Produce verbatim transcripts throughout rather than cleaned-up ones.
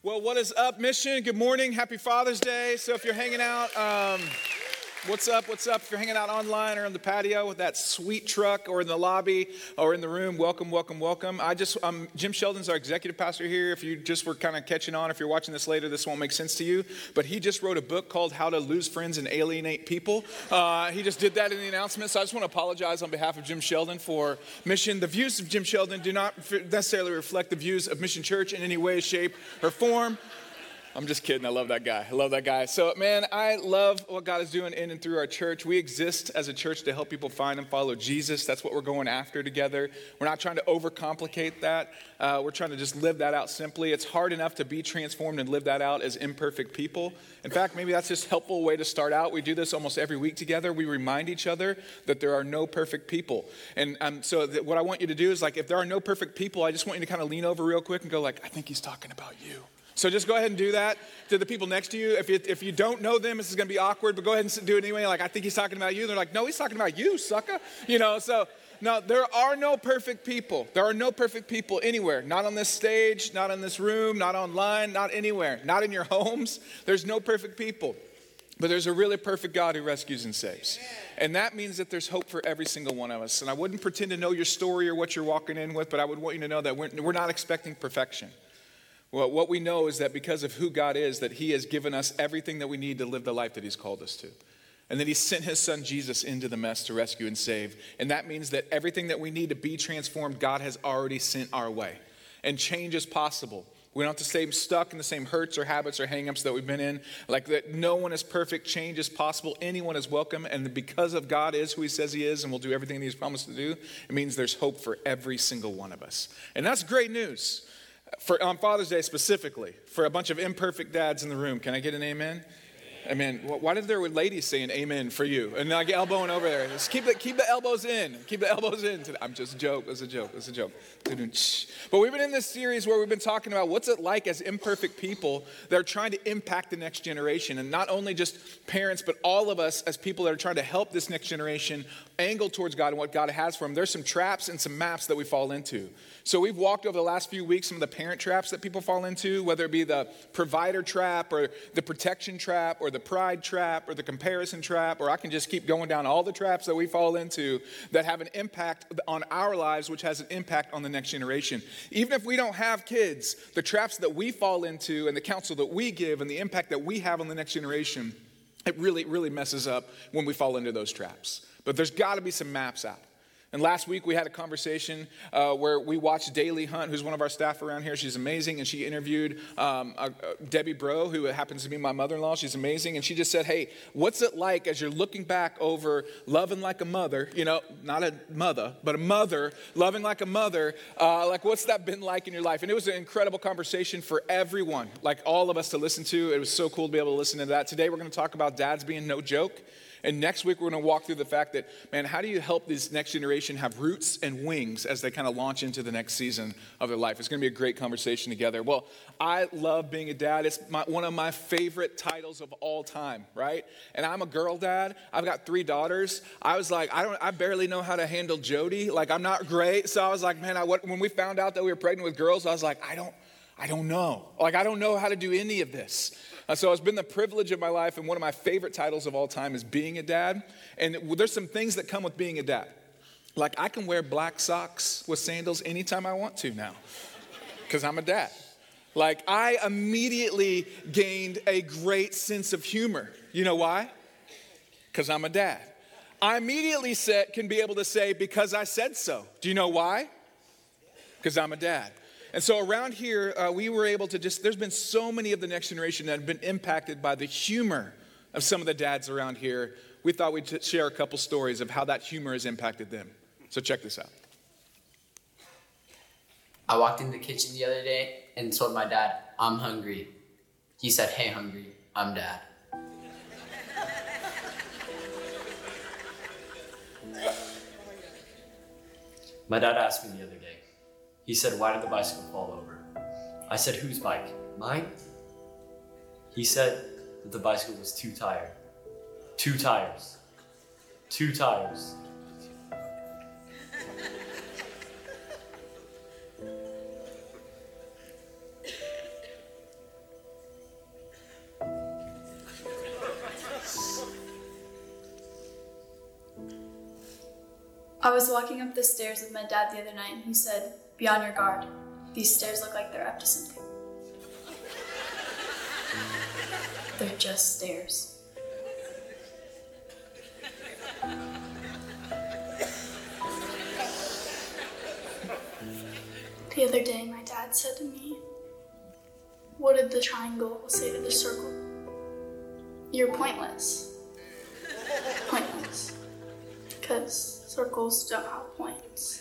Well, what is up, Mission? Good morning. Happy Father's Day. So if you're hanging out, um, what's up, what's up? If you're hanging out online or on the patio with that sweet truck or in the lobby or in the room, welcome, welcome, welcome. I just, um, Jim Sheldon's our executive pastor here. If you just were kind of catching on, if you're watching this later, this won't make sense to you. But he just wrote a book called How to Lose Friends and Alienate People. Uh, he just did that in the announcement. So I just want to apologize on behalf of Jim Sheldon for Mission. The views of Jim Sheldon do not necessarily reflect the views of Mission Church in any way, shape, or form. I'm just kidding. I love that guy. I love that guy. So, man, I love what God is doing in and through our church. We exist as a church to help people find and follow Jesus. That's what we're going after together. We're not trying to overcomplicate that. Uh, we're trying to just live that out simply. It's hard enough to be transformed and live that out as imperfect people. In fact, maybe that's just a helpful way to start out. We do this almost every week together. We remind each other that there are no perfect people. And um, so th- what I want you to do is, like, if there are no perfect people, I just want you to kind of lean over real quick and go, like, I think he's talking about you. So just go ahead and do that to the people next to you. If you, if you don't know them, this is going to be awkward, but go ahead and do it anyway. Like, I think he's talking about you. They're like, no, he's talking about you, sucker. You know, so no, there are no perfect people. There are no perfect people anywhere. Not on this stage, not in this room, not online, not anywhere. Not in your homes. There's no perfect people. But there's a really perfect God who rescues and saves. And that means that there's hope for every single one of us. And I wouldn't pretend to know your story or what you're walking in with, but I would want you to know that we're, we're not expecting perfection. Well, what we know is that because of who God is, that he has given us everything that we need to live the life that he's called us to. And that he sent his son Jesus into the mess to rescue and save. And that means that everything that we need to be transformed, God has already sent our way. And change is possible. We don't have to stay stuck in the same hurts or habits or hang-ups that we've been in. Like that no one is perfect. Change is possible. Anyone is welcome. And because of God is who he says he is and will do everything that he's promised to do, it means there's hope for every single one of us. And that's great news. For, on Father's Day specifically, for a bunch of imperfect dads in the room. Can I get an amen? Amen. Why did there were ladies saying amen for you? And like elbowing over there. Just keep the, keep the elbows in. Keep the elbows in. I'm just a joke. It's a joke. It's a joke. But we've been in this series where we've been talking about what's it like as imperfect people that are trying to impact the next generation. And not only just parents, but all of us as people that are trying to help this next generation angle towards God and what God has for them. There's some traps and some maps that we fall into. So we've walked over the last few weeks some of the parent traps that people fall into, whether it be the provider trap or the protection trap or the pride trap or the comparison trap, or I can just keep going down all the traps that we fall into that have an impact on our lives, which has an impact on the next generation. Even if we don't have kids, the traps that we fall into and the counsel that we give and the impact that we have on the next generation, it really, really messes up when we fall into those traps. But there's got to be some maps out. And last week we had a conversation uh, where we watched Daly Hunt, who's one of our staff around here. She's amazing. And she interviewed um, uh, Debbie Bro, who happens to be my mother-in-law. She's amazing. And she just said, hey, what's it like as you're looking back over loving like a mother, you know, not a mother, but a mother, loving like a mother. Uh, like, what's that been like in your life? And it was an incredible conversation for everyone, like all of us to listen to. It was so cool to be able to listen to that. Today we're going to talk about dads being no joke. And next week, we're going to walk through the fact that, man, how do you help this next generation have roots and wings as they kind of launch into the next season of their life? It's going to be a great conversation together. Well, I love being a dad. It's my, one of my favorite titles of all time, right? And I'm a girl dad. I've got three daughters. I was like, I don't, I barely know how to handle Jody. Like, I'm not great. So I was like, man, I, when we found out that we were pregnant with girls, I was like, I don't, I don't know. Like, I don't know how to do any of this. Uh, so it's been the privilege of my life, and one of my favorite titles of all time is being a dad. And there's some things that come with being a dad. Like, I can wear black socks with sandals anytime I want to now because I'm a dad. Like, I immediately gained a great sense of humor. You know why? Because I'm a dad. I immediately said, can be able to say, because I said so. Do you know why? Because I'm a dad. And so around here, uh, we were able to just, there's been so many of the next generation that have been impacted by the humor of some of the dads around here. We thought we'd t- share a couple stories of how that humor has impacted them. So check this out. I walked in the kitchen the other day and told my dad, I'm hungry. He said, hey, hungry, I'm dad. My dad asked me the other day, he said, why did the bicycle fall over? I said, whose bike? Mine? He said that the bicycle was too tired. Two tires. Two tires. I was walking up the stairs with my dad the other night, and he said, "Be on your guard. These stairs look like they're up to something." They're just stairs. The other day, my dad said to me, "What did the triangle say to the circle?" "You're pointless." Pointless. Because circles don't have points.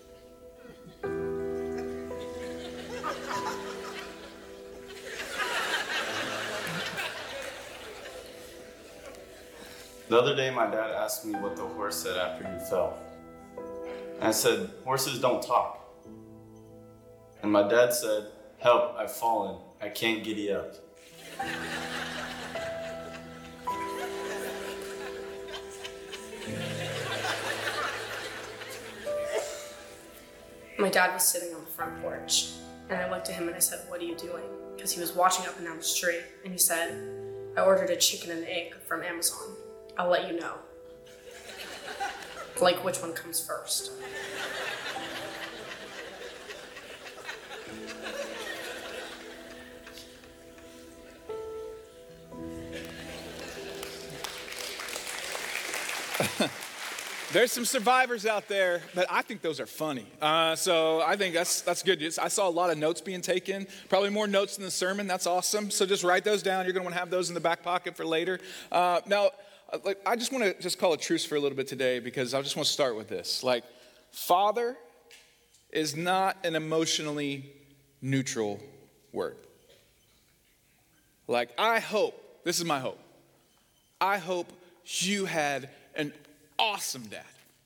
The other day, my dad asked me what the horse said after he fell. And I said, "Horses don't talk." And my dad said, "Help, I've fallen. I can't giddy up." My dad was sitting on the front porch, and I looked at him and I said, "What are you doing?" Because he was watching up and down the street, and he said, "I ordered a chicken and egg from Amazon. I'll let you know." Like, which one comes first? There's some survivors out there, but I think those are funny. Uh, so I think that's that's good. I saw a lot of notes being taken, probably more notes than the sermon. That's awesome. So just write those down. You're going to want to have those in the back pocket for later. Uh, now, like, I just want to just call a truce for a little bit today because I just want to start with this. Like, father is not an emotionally neutral word. Like, I hope, this is my hope, I hope you had an awesome dad.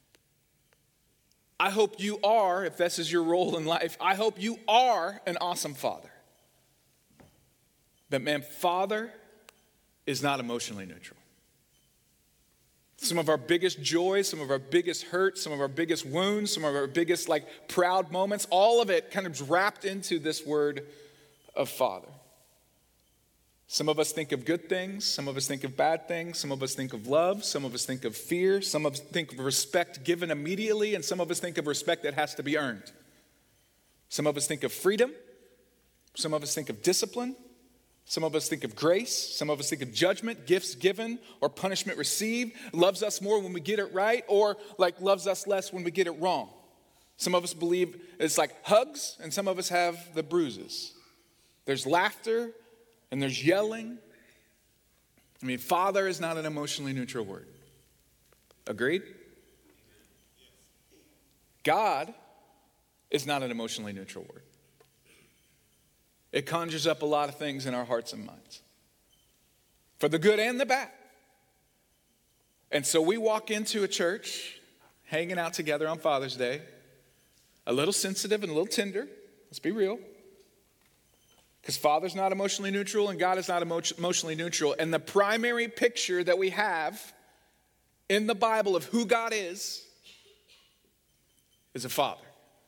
I hope you are, if this is your role in life, I hope you are an awesome father. But man, father is not emotionally neutral. Some of our biggest joys, some of our biggest hurts, some of our biggest wounds, some of our biggest like proud moments, all of it kind of wrapped into this word of father. Some of us think of good things, some of us think of bad things, some of us think of love, some of us think of fear, some of us think of respect given immediately, and some of us think of respect that has to be earned. Some of us think of freedom, some of us think of discipline, some of us think of grace, some of us think of judgment, gifts given or punishment received, loves us more when we get it right, or like loves us less when we get it wrong. Some of us believe it's like hugs, and some of us have the bruises. There's laughter, and there's yelling. I mean, father is not an emotionally neutral word. Agreed? God is not an emotionally neutral word. It conjures up a lot of things in our hearts and minds, for the good and the bad. And so we walk into a church, hanging out together on Father's Day, a little sensitive and a little tender. Let's be real. Because Father's not emotionally neutral and God is not emo- emotionally neutral. And the primary picture that we have in the Bible of who God is is a father.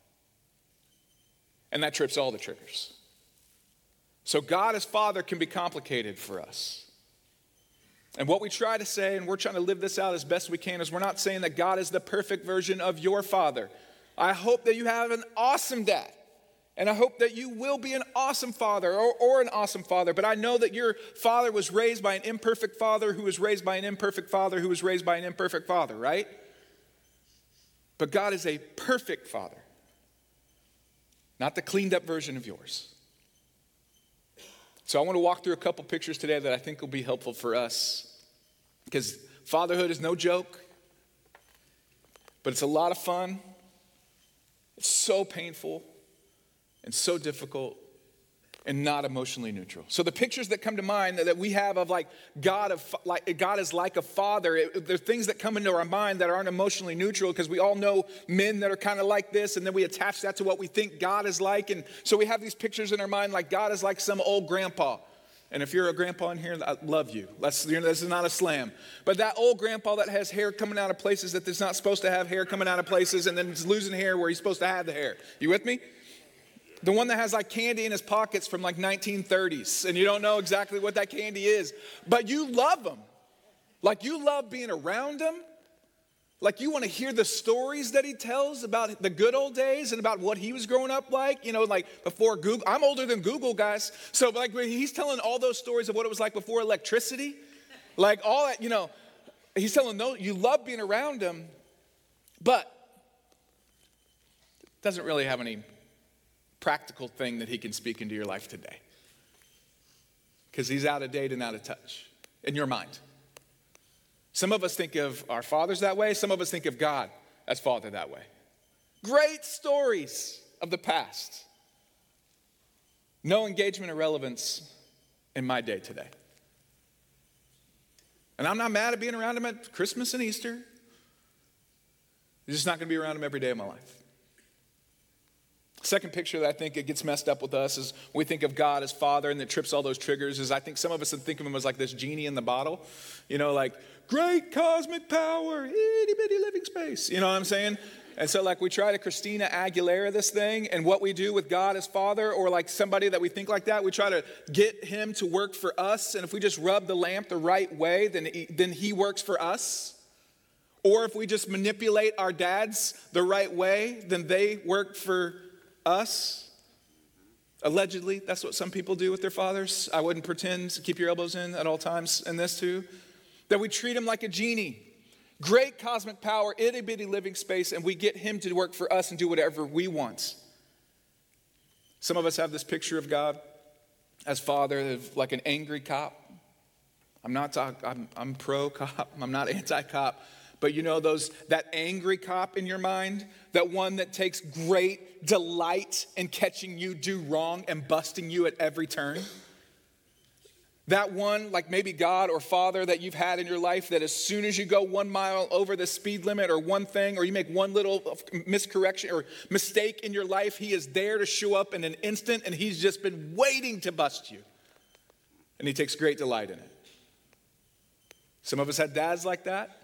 And that trips all the triggers. So God as Father can be complicated for us. And what we try to say, and we're trying to live this out as best we can, is we're not saying that God is the perfect version of your father. I hope that you have an awesome dad. And I hope that you will be an awesome father or, or an awesome father. But I know that your father was raised by an imperfect father who was raised by an imperfect father who was raised by an imperfect father, right? But God is a perfect father. Not the cleaned up version of yours. So I want to walk through a couple pictures today that I think will be helpful for us. Because fatherhood is no joke. But it's a lot of fun. It's so painful. And so difficult and not emotionally neutral. So the pictures that come to mind that we have of like God of like God is like a father, it, there are things that come into our mind that aren't emotionally neutral because we all know men that are kind of like this, and then we attach that to what we think God is like. And so we have these pictures in our mind like God is like some old grandpa. And if you're a grandpa in here, I love you. Let's, you know, this is not a slam. But that old grandpa that has hair coming out of places that is not supposed to have hair coming out of places, and then is losing hair where he's supposed to have the hair. You with me? The one that has like candy in his pockets from like nineteen thirties, and you don't know exactly what that candy is, but you love him. Like you love being around him. Like, you want to hear the stories that he tells about the good old days and about what he was growing up like, you know, like before Google. I'm older than Google, guys. So, like, he's telling all those stories of what it was like before electricity. Like, all that, you know, he's telling those, you love being around him, but doesn't really have any practical thing that he can speak into your life today. Because he's out of date and out of touch in your mind. Some of us think of our fathers that way. Some of us think of God as Father that way. Great stories of the past. No engagement or relevance in my day today. And I'm not mad at being around him at Christmas and Easter. I'm just not going to be around him every day of my life. Second picture that I think it gets messed up with us is we think of God as Father and that trips all those triggers is I think some of us think of him as like this genie in the bottle. You know, like great cosmic power, itty bitty living space. You know what I'm saying? And so like we try to Christina Aguilera this thing, and what we do with God as Father or like somebody that we think like that, we try to get him to work for us. And if we just rub the lamp the right way, then he, then he works for us. Or if we just manipulate our dads the right way, then they work for us. Allegedly, that's what some people do with their fathers. I wouldn't pretend to keep your elbows in at all times in this too. That we treat him like a genie. Great cosmic power, itty bitty living space, and we get him to work for us and do whatever we want. Some of us have this picture of God as Father, like an angry cop. I'm not talking, I'm, I'm pro-cop, I'm not anti-cop. But you know those that angry cop in your mind, that one that takes great delight in catching you do wrong and busting you at every turn? That one, like maybe God or Father that you've had in your life, that as soon as you go one mile over the speed limit or one thing, or you make one little miscorrection or mistake in your life, he is there to show up in an instant, and he's just been waiting to bust you. And he takes great delight in it. Some of us had dads like that.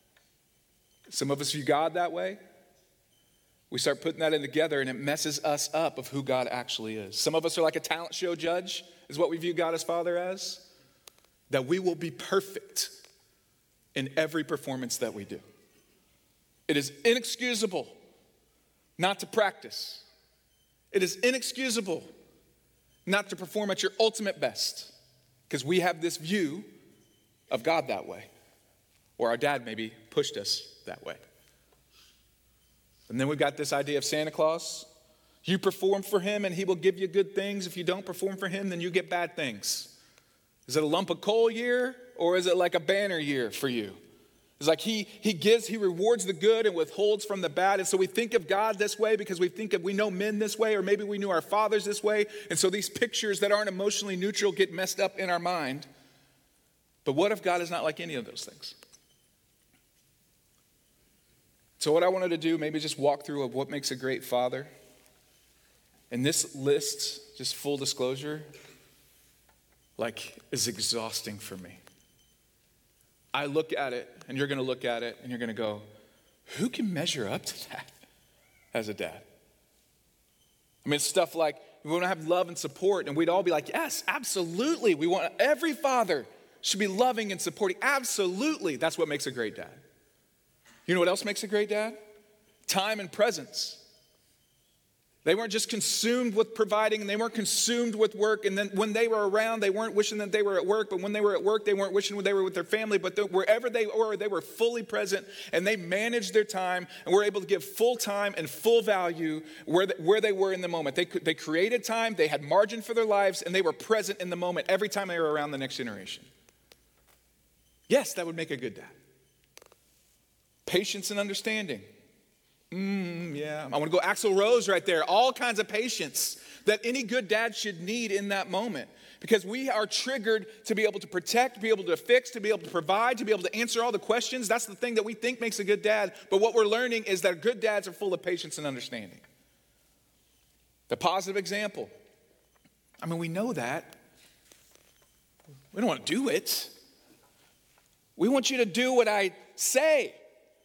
Some of us view God that way. We start putting that in together and it messes us up of who God actually is. Some of us are like a talent show judge, is what we view God as Father as. That we will be perfect in every performance that we do. It is inexcusable not to practice. It is inexcusable not to perform at your ultimate best. Because we have this view of God that way. Or our dad maybe pushed us that way. And then we've got this idea of Santa Claus. You perform for him and he will give you good things. If you don't perform for him, then you get bad things. Is it a lump of coal year or is it like a banner year for you? It's like he he gives, he rewards the good and withholds from the bad. And so we think of God this way because we think of, we know men this way, or maybe we knew our fathers this way. And so these pictures that aren't emotionally neutral get messed up in our mind. But what if God is not like any of those things? So what I wanted to do, maybe just walk through of what makes a great father. And this list, just full disclosure, like is exhausting for me. I look at it, and you're going to look at it, and you're going to go, who can measure up to that as a dad? I mean, it's stuff like, we want to have love and support, and we'd all be like, yes, absolutely. We want, every father should be loving and supporting. Absolutely. That's what makes a great dad. You know what else makes a great dad? Time and presence. They weren't just consumed with providing, and they weren't consumed with work. And then when they were around, they weren't wishing that they were at work. But when they were at work, they weren't wishing they were with their family. But wherever they were, they were fully present, and they managed their time and were able to give full time and full value where they, where they were in the moment. They, they created time, they had margin for their lives, and they were present in the moment every time they were around the next generation. Yes, that would make a good dad. Patience and understanding. Mm, yeah, I want to go Axl Rose right there. All kinds of patience that any good dad should need in that moment. Because we are triggered to be able to protect, to be able to fix, to be able to provide, to be able to answer all the questions. That's the thing that we think makes a good dad. But what we're learning is that good dads are full of patience and understanding. The positive example. I mean, we know that. We don't want to do it. We want you to do what I say.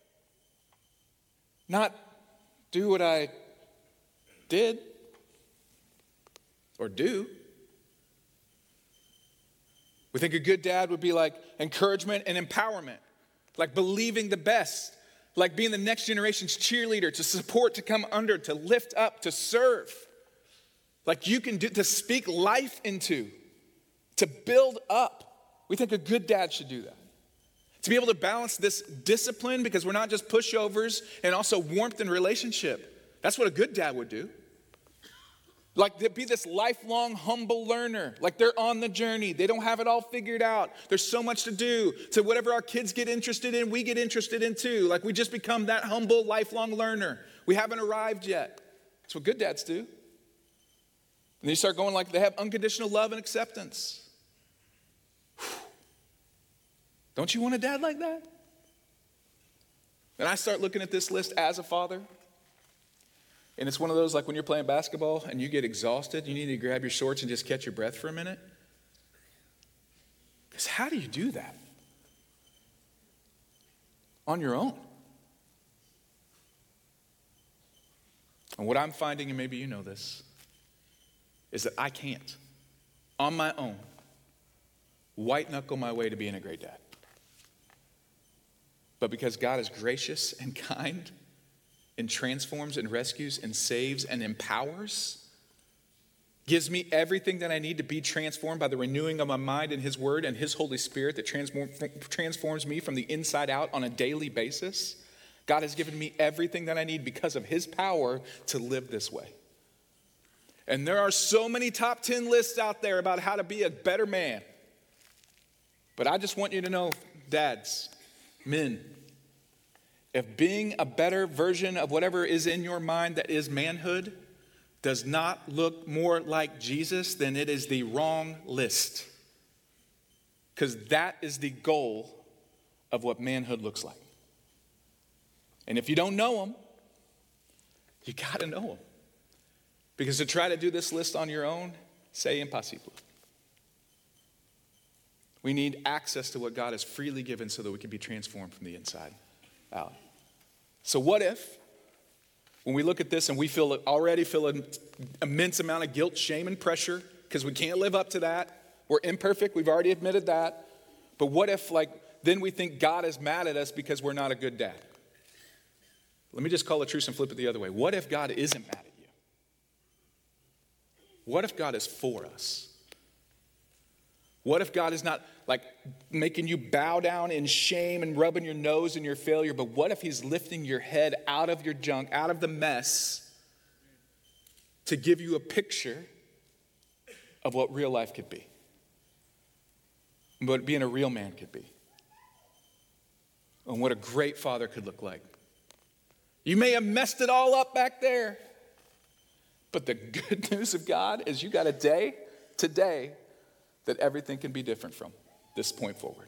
Not do what I did or do. We think a good dad would be like encouragement and empowerment, like believing the best, Like being the next generation's cheerleader, to support, to come under, to lift up, to serve. Like you can do, to speak life into, to build up. We think a good dad should do that. To be able to balance this discipline, because we're not just pushovers, and also warmth in relationship. That's what a good dad would do. Like to be this lifelong humble learner. Like they're on the journey. They don't have it all figured out. There's so much to do. So whatever our kids get interested in, we get interested in too. Like we just become that humble lifelong learner. We haven't arrived yet. That's what good dads do. And you start going like they have unconditional love and acceptance. Don't you want a dad like that? And I start looking at this list as a father. And it's one of those like when you're playing basketball and you get exhausted, you need to grab your shorts and just catch your breath for a minute. Because how do you do that? On your own. And what I'm finding, and maybe you know this, is that I can't, on my own, white knuckle my way to being a great dad. But because God is gracious and kind and transforms and rescues and saves and empowers, gives me everything that I need to be transformed by the renewing of my mind and his word and his Holy Spirit that transform, transforms me from the inside out on a daily basis, God has given me everything that I need because of his power to live this way. And there are so many top ten lists out there about how to be a better man. But I just want you to know, dads, men, if being a better version of whatever is in your mind that is manhood does not look more like Jesus, then it is the wrong list. Because that is the goal of what manhood looks like. And if you don't know him, you got to know him. Because to try to do this list on your own, c'est impossible. We need access to what God has freely given so that we can be transformed from the inside out. So what if, when we look at this and we feel already feel an immense amount of guilt, shame, and pressure because we can't live up to that. We're imperfect. We've already admitted that. But what if, like, then we think God is mad at us because we're not a good dad? Let me just call it truce and flip it the other way. What if God isn't mad at you? What if God is for us? What if God is not like making you bow down in shame and rubbing your nose in your failure, but what if he's lifting your head out of your junk, out of the mess, to give you a picture of what real life could be, what being a real man could be, and what a great father could look like? You may have messed it all up back there, but the good news of God is you got a day today that everything can be different from this point forward.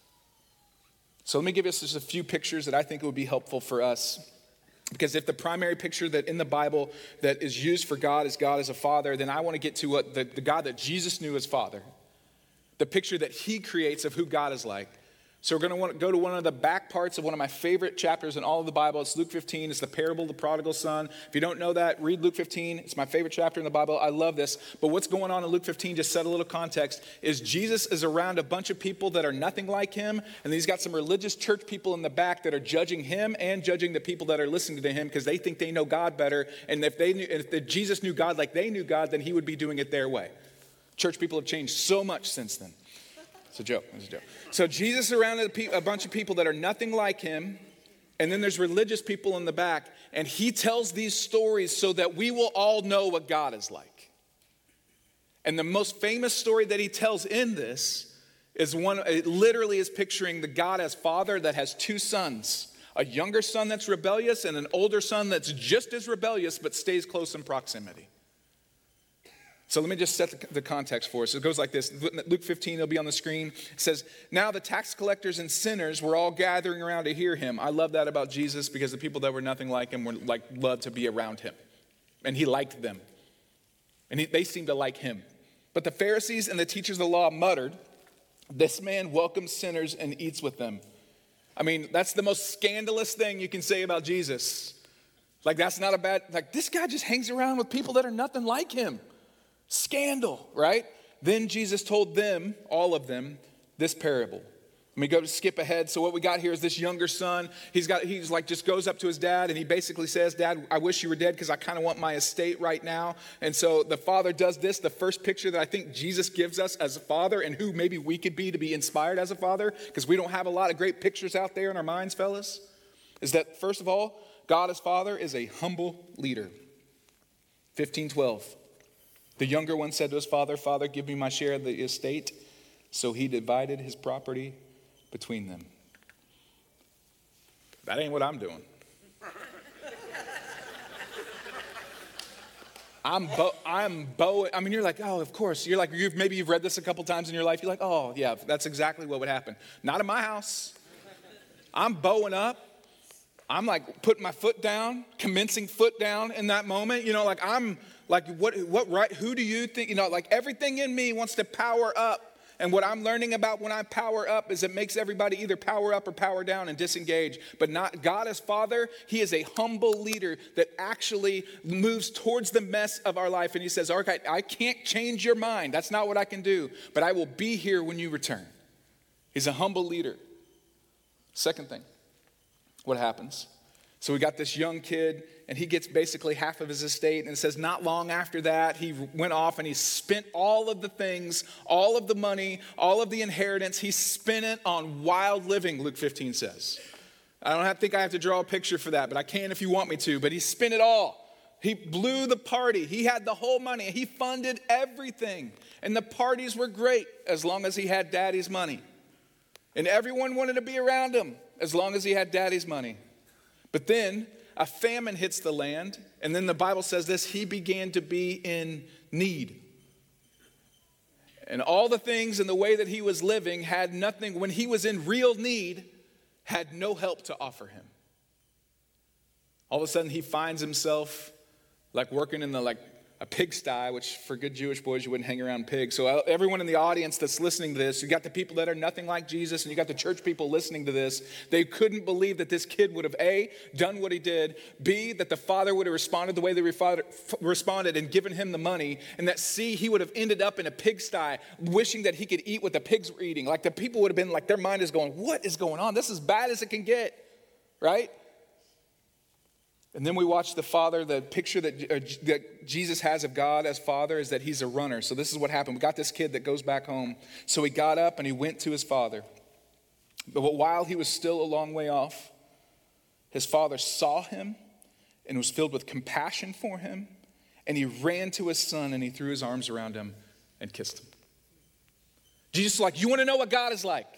So let me give us just a few pictures that I think would be helpful for us. Because if the primary picture that in the Bible that is used for God is God as a father, then I want to get to what the, the God that Jesus knew as father. The picture that he creates of who God is like. So we're going to want to go to one of the back parts of one of my favorite chapters in all of the Bible. It's Luke fifteen. It's the parable of the prodigal son. If you don't know that, read Luke fifteen. It's my favorite chapter in the Bible. I love this. But what's going on in Luke fifteen, just set a little context, is Jesus is around a bunch of people that are nothing like him. And he's got some religious church people in the back that are judging him and judging the people that are listening to him because they think they know God better. And if they knew, if Jesus knew God like they knew God, then he would be doing it their way. Church people have changed so much since then. It's a joke. It's a joke. So Jesus surrounded a, pe- a bunch of people that are nothing like him. And then there's religious people in the back. And he tells these stories so that we will all know what God is like. And the most famous story that he tells in this is one, it literally is picturing the God as father that has two sons. A younger son that's rebellious and an older son that's just as rebellious but stays close in proximity. So let me just set the, the context for us. It goes like this. Luke fifteen, it'll be on the screen. It says, now the tax collectors and sinners were all gathering around to hear him. I love that about Jesus because the people that were nothing like him were like loved to be around him. And he liked them. And he, they seemed to like him. But the Pharisees and the teachers of the law muttered, this man welcomes sinners and eats with them. I mean, that's the most scandalous thing you can say about Jesus. Like, that's not a bad, like, this guy just hangs around with people that are nothing like him. Scandal, right? Then Jesus told them, all of them, this parable. Let me go to skip ahead. So what we got here is this younger son. He's got, he's like, just goes up to his dad and he basically says, Dad, I wish you were dead because I kind of want my estate right now. And so the father does this. The first picture that I think Jesus gives us as a father and who maybe we could be to be inspired as a father, because we don't have a lot of great pictures out there in our minds, fellas, is that first of all, God as Father is a humble leader. fifteen twelve. The younger one said to his father, Father, give me my share of the estate. So he divided his property between them. That ain't what I'm doing. I'm bo- I'm bo- I mean, you're like, oh, of course. You're like, you've, maybe you've read this a couple times in your life. You're like, oh, yeah, that's exactly what would happen. Not in my house. I'm bowing up. I'm like putting my foot down, commencing foot down in that moment. You know, like I'm like, what, what, right? Who do you think, you know, like everything in me wants to power up. And what I'm learning about when I power up is it makes everybody either power up or power down and disengage. But not God as Father, he is a humble leader that actually moves towards the mess of our life. And he says, all right, I can't change your mind. That's not what I can do. But I will be here when you return. He's a humble leader. Second thing, what happens? So we got this young kid, and he gets basically half of his estate. And it says not long after that, he went off and he spent all of the things, all of the money, all of the inheritance. He spent it on wild living, Luke fifteen says. I don't have, think I have to draw a picture for that, but I can if you want me to. But he spent it all. He blew the party. He had the whole money. He funded everything. And the parties were great as long as he had daddy's money. And everyone wanted to be around him as long as he had daddy's money. But then a famine hits the land, and then the Bible says this, he began to be in need. And all the things and the way that he was living had nothing, when he was in real need, had no help to offer him. All of a sudden he finds himself like working in the like a pigsty, which for good Jewish boys, you wouldn't hang around pigs. So everyone in the audience that's listening to this, you got the people that are nothing like Jesus, and you got the church people listening to this. They couldn't believe that this kid would have, A, done what he did, B, that the father would have responded the way they responded and given him the money, and that C, he would have ended up in a pigsty wishing that he could eat what the pigs were eating. Like the people would have been like, their mind is going, what is going on? This is as bad as it can get, right? And then we watch the Father, the picture that, uh, that Jesus has of God as Father is that he's a runner. So this is what happened. We got this kid that goes back home. So he got up and he went to his father. But while he was still a long way off, his father saw him and was filled with compassion for him. And he ran to his son and he threw his arms around him and kissed him. Jesus is like, you want to know what God is like?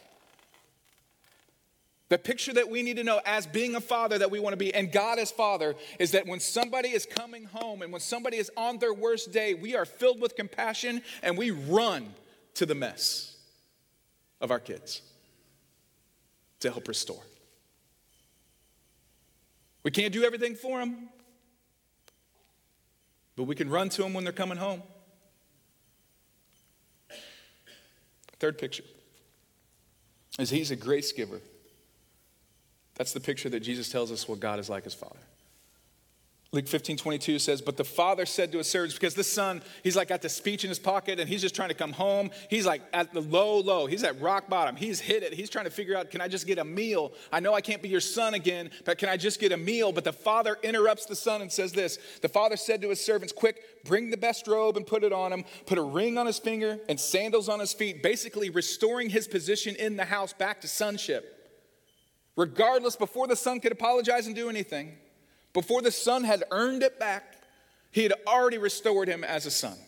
The picture that we need to know as being a father that we want to be, and God as Father, is that when somebody is coming home and when somebody is on their worst day, we are filled with compassion and we run to the mess of our kids to help restore. We can't do everything for them, but we can run to them when they're coming home. Third picture is he's a grace giver. That's the picture that Jesus tells us what God is like as Father. Luke fifteen twenty-two says, but the father said to his servants, because this son, he's like got the speech in his pocket and he's just trying to come home. He's like at the low, low. He's at rock bottom. He's hit it. He's trying to figure out, can I just get a meal? I know I can't be your son again, but can I just get a meal? But the father interrupts the son and says this. The father said to his servants, quick, bring the best robe and put it on him. Put a ring on his finger and sandals on his feet, basically restoring his position in the house back to sonship. Regardless, before the son could apologize and do anything, before the son had earned it back, he had already restored him as a son.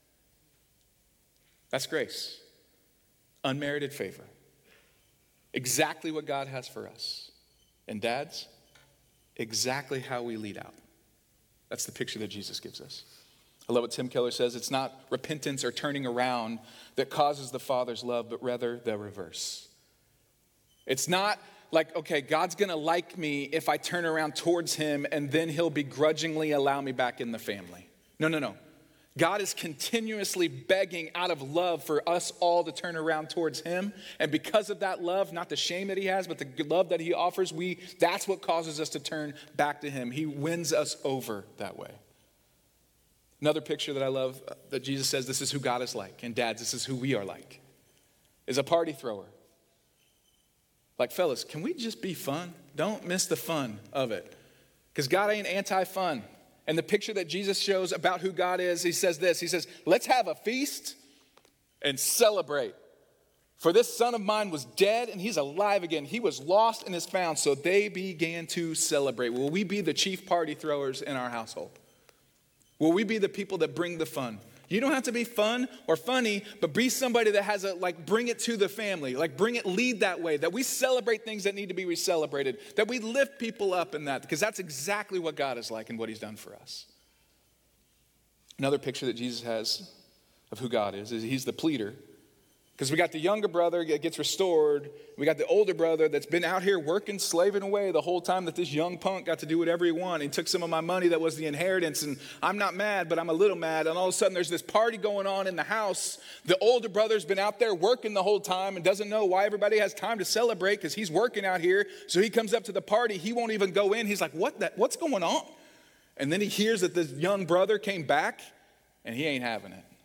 That's grace. Unmerited favor. Exactly what God has for us. And dads, exactly how we lead out. That's the picture that Jesus gives us. I love what Tim Keller says. It's not repentance or turning around that causes the Father's love, but rather the reverse. It's not like, okay, God's going to like me if I turn around towards him and then he'll begrudgingly allow me back in the family. No, no, no. God is continuously begging out of love for us all to turn around towards him. And because of that love, not the shame that he has, but the love that he offers, we that's what causes us to turn back to him. He wins us over that way. Another picture that I love that Jesus says this is who God is like. And dads, this is who we are like. Is a party thrower. Like, fellas, can we just be fun? Don't miss the fun of it. Because God ain't anti-fun. And the picture that Jesus shows about who God is, he says this. He says, let's have a feast and celebrate. For this son of mine was dead and he's alive again. He was lost and is found. So they began to celebrate. Will we be the chief party throwers in our household? Will we be the people that bring the fun? You don't have to be fun or funny, but be somebody that has a, like, bring it to the family. Like, bring it, lead that way. That we celebrate things that need to be celebrated. That we lift people up in that. Because that's exactly what God is like and what he's done for us. Another picture that Jesus has of who God is, is he's the pleader. Because we got the younger brother that gets restored. We got the older brother that's been out here working, slaving away the whole time that this young punk got to do whatever he wanted. He took some of my money that was the inheritance, and I'm not mad, but I'm a little mad. And all of a sudden, there's this party going on in the house. The older brother's been out there working the whole time and doesn't know why everybody has time to celebrate because he's working out here. So he comes up to the party. He won't even go in. He's like, what? That, what's going on? And then he hears that this young brother came back, and he ain't having it.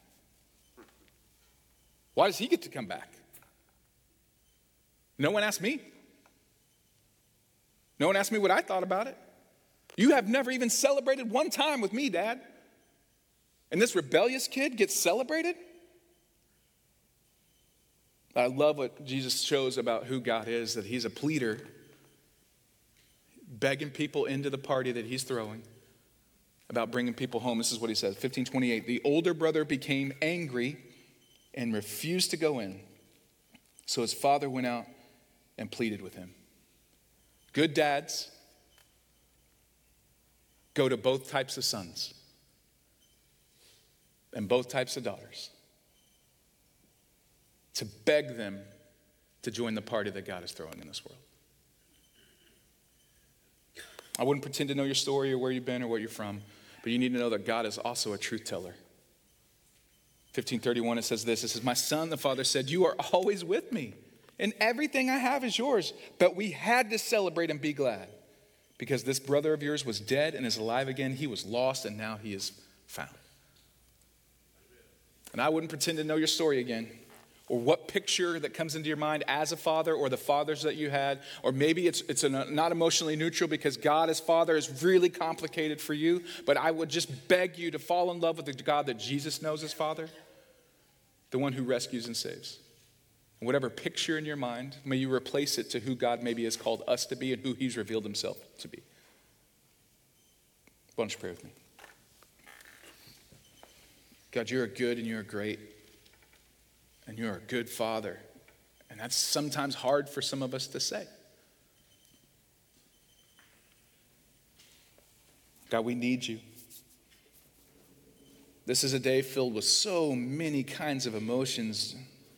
Why does he get to come back? No one asked me. No one asked me what I thought about it. You have never even celebrated one time with me, Dad. And this rebellious kid gets celebrated? I love what Jesus shows about who God is, that he's a pleader, begging people into the party that he's throwing, about bringing people home. This is what he says, fifteen twenty-eight. The older brother became angry and refused to go in. So his father went out and pleaded with him. Good dads go to both types of sons and both types of daughters to beg them to join the party that God is throwing in this world. I wouldn't pretend to know your story or where you've been or where you're from, but you need to know that God is also a truth teller. fifteen thirty-one, it says this. It says, my son, the father said, you are always with me, and everything I have is yours. But we had to celebrate and be glad, because this brother of yours was dead and is alive again. He was lost, and now he is found. And I wouldn't pretend to know your story again, or what picture that comes into your mind as a father, or the fathers that you had, or maybe it's it's a, not emotionally neutral because God as Father is really complicated for you. But I would just beg you to fall in love with the God that Jesus knows as Father, the one who rescues and saves. And whatever picture in your mind, may you replace it to who God maybe has called us to be and who he's revealed himself to be. Why don't you pray with me? God, you're good and you're great. And you're a good Father. And that's sometimes hard for some of us to say. God, we need you. This is a day filled with so many kinds of emotions.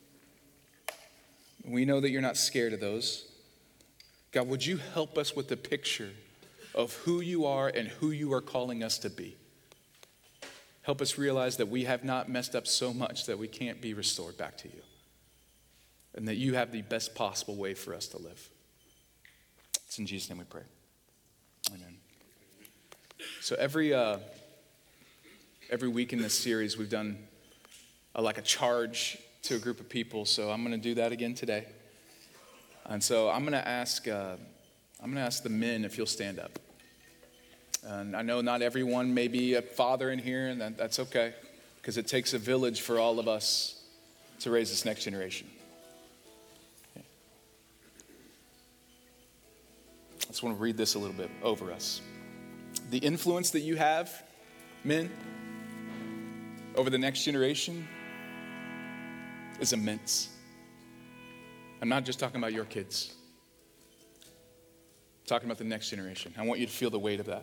We know that you're not scared of those. God, would you help us with the picture of who you are and who you are calling us to be? Help us realize that we have not messed up so much that we can't be restored back to you. And that you have the best possible way for us to live. It's in Jesus' name we pray. Amen. So every uh, every week in this series, we've done a, like a charge to a group of people. So I'm going to do that again today. And so I'm going to ask uh, I'm going to ask the men if you'll stand up. And I know not everyone may be a father in here, and that, that's okay, because it takes a village for all of us to raise this next generation. Okay. I just want to read this a little bit over us. The influence that you have, men, over the next generation is immense. I'm not just talking about your kids. I'm talking about the next generation. I want you to feel the weight of that.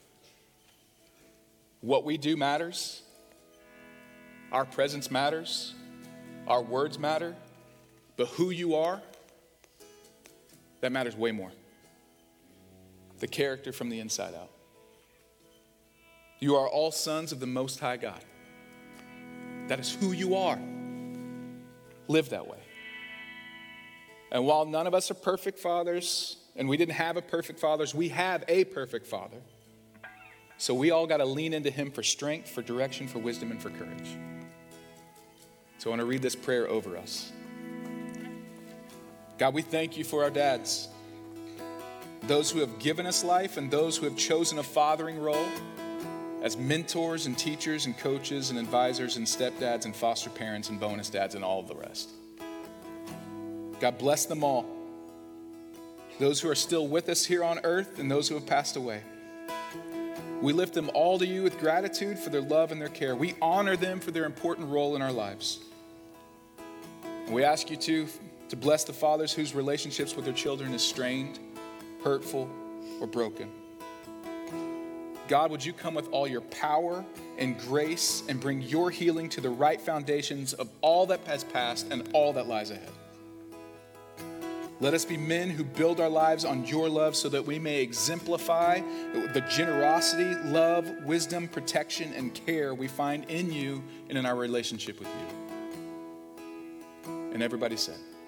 What we do matters. Our presence matters. Our words matter. But who you are, that matters way more. The character from the inside out. You are all sons of the Most High God. That is who you are. Live that way. And while none of us are perfect fathers, and we didn't have a perfect father, we have a perfect Father. So we all got to lean into him for strength, for direction, for wisdom, and for courage. So I want to read this prayer over us. God, we thank you for our dads, those who have given us life and those who have chosen a fathering role as mentors and teachers and coaches and advisors and stepdads and foster parents and bonus dads and all of the rest. God, bless them all. Those who are still with us here on earth and those who have passed away. We lift them all to you with gratitude for their love and their care. We honor them for their important role in our lives. And we ask you to, to bless the fathers whose relationships with their children is strained, hurtful, or broken. God, would you come with all your power and grace and bring your healing to the right foundations of all that has passed and all that lies ahead. Let us be men who build our lives on your love so that we may exemplify the generosity, love, wisdom, protection, and care we find in you and in our relationship with you. And everybody said,